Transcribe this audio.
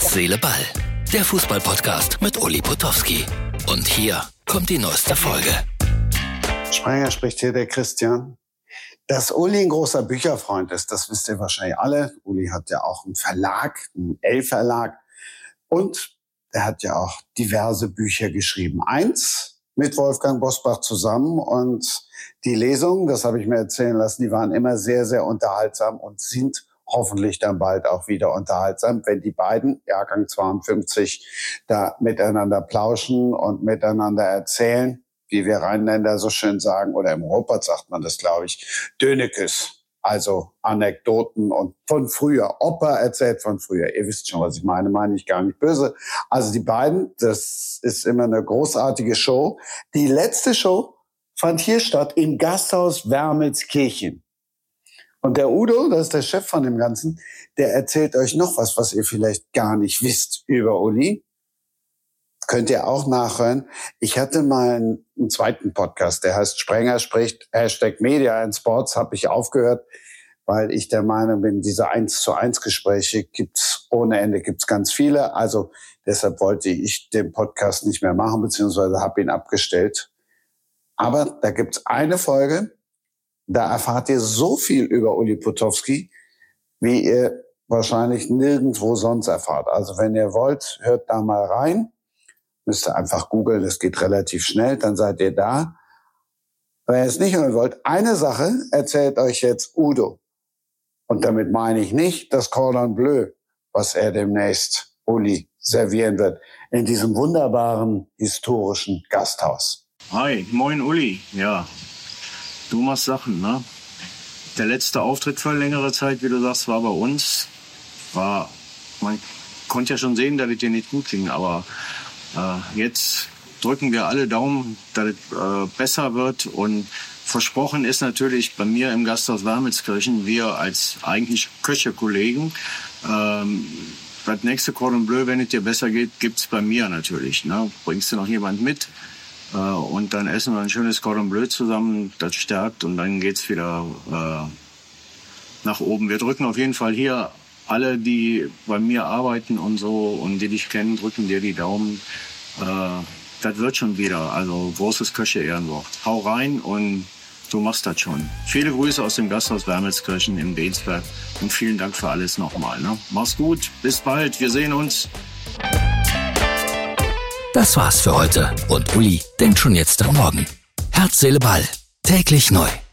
Herz, Seele, Ball. Der Fußball-Podcast mit Uli Potowski. Und hier kommt die neueste Folge. Sprenger spricht hier, der Christian. Dass Uli ein großer Bücherfreund ist, das wisst ihr wahrscheinlich alle. Uli hat ja auch einen Verlag, einen L-Verlag. Und er hat ja auch diverse Bücher geschrieben. Eins mit Wolfgang Bosbach zusammen. Und die Lesungen, das habe ich mir erzählen lassen, die waren immer sehr, sehr unterhaltsam und sind hoffentlich dann bald auch wieder unterhaltsam, wenn die beiden, Jahrgang 52, da miteinander plauschen und miteinander erzählen, wie wir Rheinländer so schön sagen, oder im Ruhrpott sagt man das, glaube ich, Dönekes, also Anekdoten und von früher. Opa erzählt von früher. Ihr wisst schon, was ich meine ich gar nicht böse. Also die beiden, das ist immer eine großartige Show. Die letzte Show fand hier statt im Gasthaus Wermelskirchen. Und der Udo, das ist der Chef von dem Ganzen, der erzählt euch noch was ihr vielleicht gar nicht wisst über Uli. Könnt ihr auch nachhören. Ich hatte mal einen zweiten Podcast, der heißt Sprenger spricht, #Media and Sports, habe ich aufgehört, weil ich der Meinung bin, diese 1:1 Gespräche gibt's ohne Ende, gibt's ganz viele. Also deshalb wollte ich den Podcast nicht mehr machen, beziehungsweise habe ihn abgestellt. Aber da gibt's eine Folge, da erfahrt ihr so viel über Uli Potowski, wie ihr wahrscheinlich nirgendwo sonst erfahrt. Also wenn ihr wollt, hört da mal rein. Müsst ihr einfach googeln, das geht relativ schnell, dann seid ihr da. Wenn ihr es nicht hören wollt, eine Sache erzählt euch jetzt Udo. Und damit meine ich nicht das Cordon Bleu, was er demnächst Uli servieren wird, in diesem wunderbaren historischen Gasthaus. Hi, moin Uli, ja. Du machst Sachen, ne? Der letzte Auftritt für längere Zeit, wie du sagst, war bei uns. Man konnte ja schon sehen, dass es dir nicht gut ging, aber jetzt drücken wir alle Daumen, dass es besser wird. Und versprochen ist natürlich bei mir im Gasthaus Wermelskirchen, wir als eigentlich Köche-Kollegen, das nächste Cordon Bleu, wenn es dir besser geht, gibt's bei mir natürlich. Ne? Bringst du noch jemand mit? Und dann essen wir ein schönes Cordon Bleu zusammen, das stärkt und dann geht's wieder nach oben. Wir drücken auf jeden Fall hier alle, die bei mir arbeiten und so und die dich kennen, drücken dir die Daumen. Das wird schon wieder, also großes Köche-Ehrenwort. Hau rein und du machst das schon. Viele Grüße aus dem Gasthaus Wermelskirchen in Dehnsberg und vielen Dank für alles nochmal. Ne? Mach's gut, bis bald, wir sehen uns. Das war's für heute und Uli denkt schon jetzt am Morgen. Herz, Seele, Ball. Täglich neu.